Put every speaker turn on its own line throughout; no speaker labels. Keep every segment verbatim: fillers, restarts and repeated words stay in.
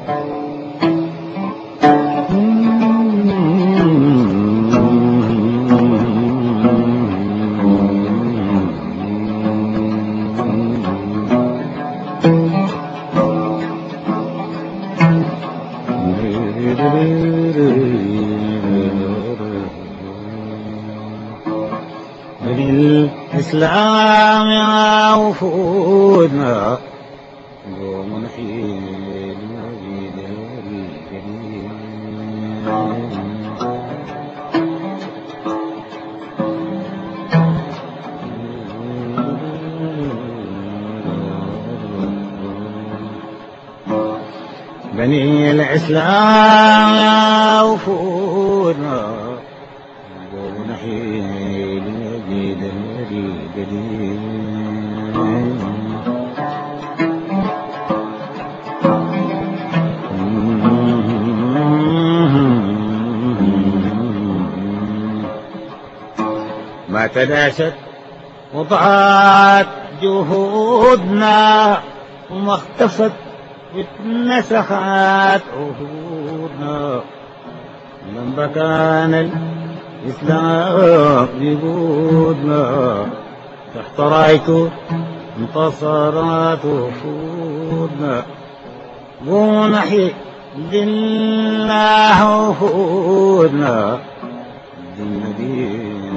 بالإسلام يا وفودنا قوم نحيي المجيد الجليل بني الإسلام يا وفودنا قوم نحيي المجيد الجليل ما تلاشت وضاعت جهودنا وما اختفت واتنسخت عهودنا لما كان الإسلام بجودنا تحت رايته انتصرت وفودنا ونحيي لله وفودنا بالنبي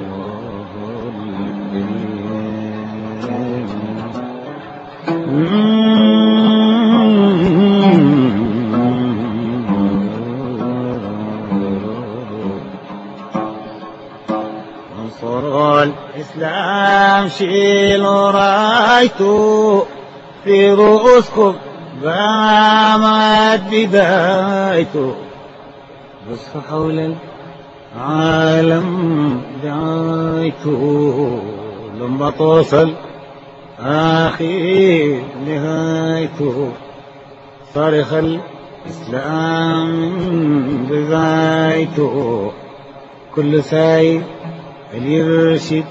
انصر الإسلام شيلوا رايته في رؤوسكم قامت بدايته بص حول العالم دعايته لما توصل آخر نهايته صارخ الإسلام من بدايته كل ساي يرشد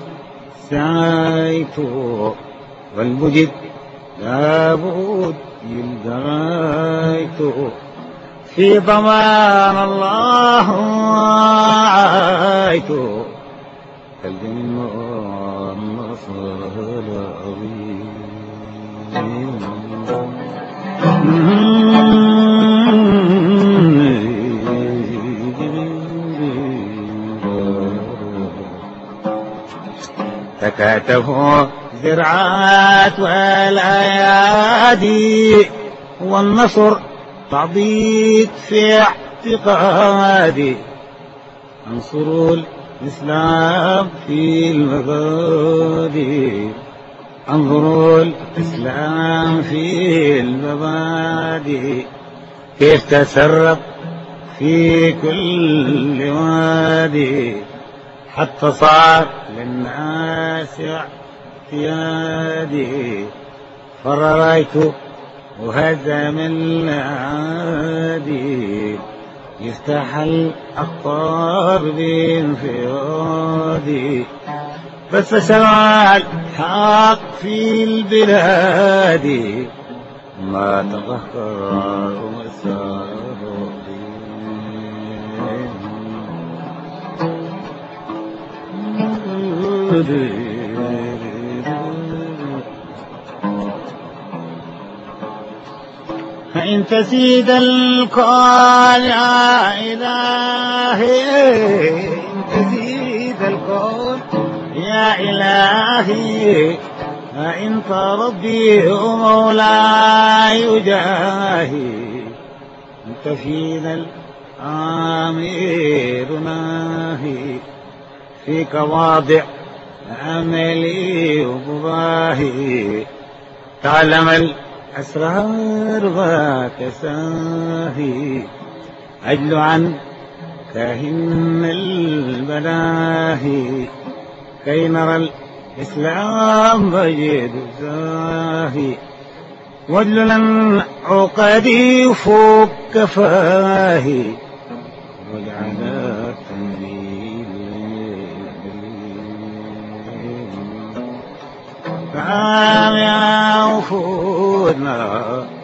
سايته والمجد لابد يلقى رايته في ضمان الله عايته الجنة النصر العظيم تكاتفوا زراعات والأيادي والنصر تعضيد في اعتقادي انصروا الإسلام في المبادئ انظروا الإسلام في المبادئ كيف تسرب في كل وادي حتى صار للناس اعتيادي فرأيته وهزم العادي يفتح الأقطار بانفرادي بس شرع الحق في البلاد ما تظهر مسار فإن تزيد الكون يا إلهي إن تزيد الكون يا إلهي فأنت ربي ومولاي جاهي أنت فينا الآمير ناهي فيك واضع أملي وبراهي تعلم الأسرار ذاك ساهي أجل عن كاهن البلاهي كي نرى الإسلام مجيد زاهي وجللا عقدي فوق كفاهي واجعل التنزيل فعام يا وفودنا